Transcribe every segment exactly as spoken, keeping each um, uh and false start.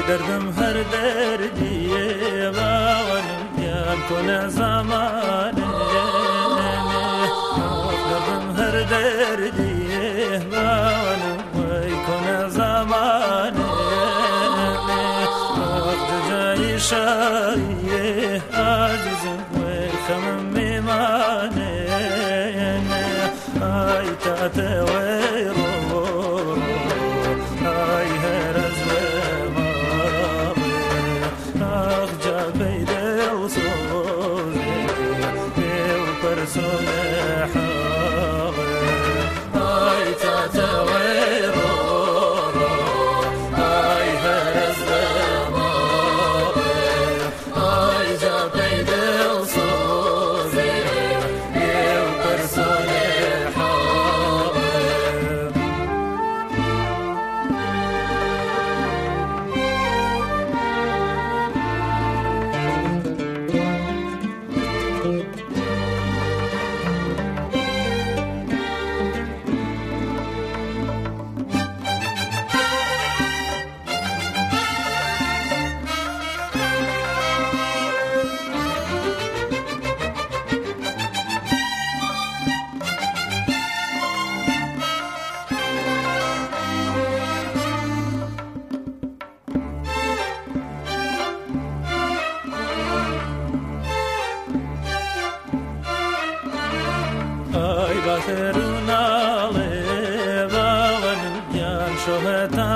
دردم هر دردیه باونم یاد کنه زمانه دردم هر دردیه باونم وای کنه زمانه وقت جای شایه عزیزم وای خمم میمانه ای تاته وای رو ای هرز persone حاضر هاي تتوير هاي هرز دماغ هاي جابيد الصوزي يو persone حاضر ay bakırına levanım yan şöheta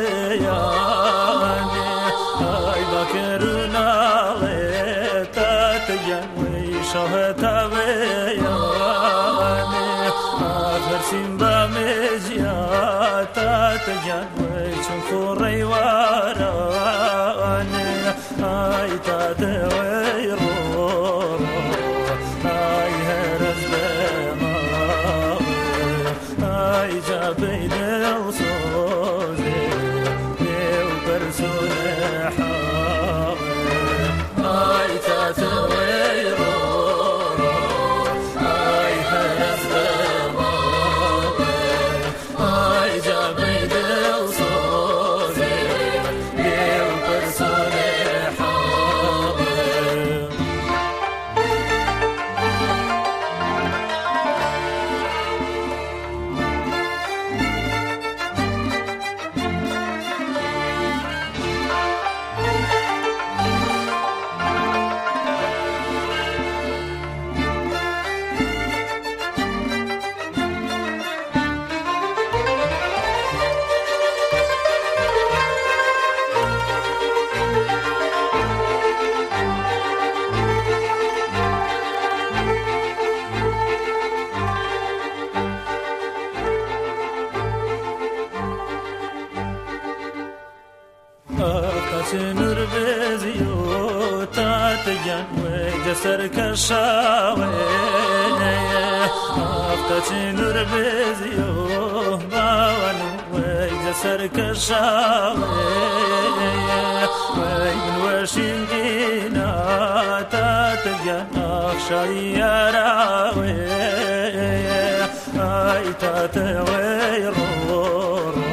beyane ay bakırına letat yan ve şöheta beyane afersin ba meziyata yan ve çukur reyvarane ay tate ve بين الصوزي وبرسول حاضر هاي تتوير هاي هرز دماغ هاي جابين الصوزي وبرسول حاضر نور بزیو تات جان و جسر کشاوه آفتات نور بزیو باوانو و جسر کشاوه و این وشین دینا تات جان آخشای یاراوه ای تات وی رو رو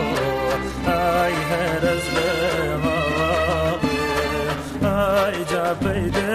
ای هرز لما ay ja peyde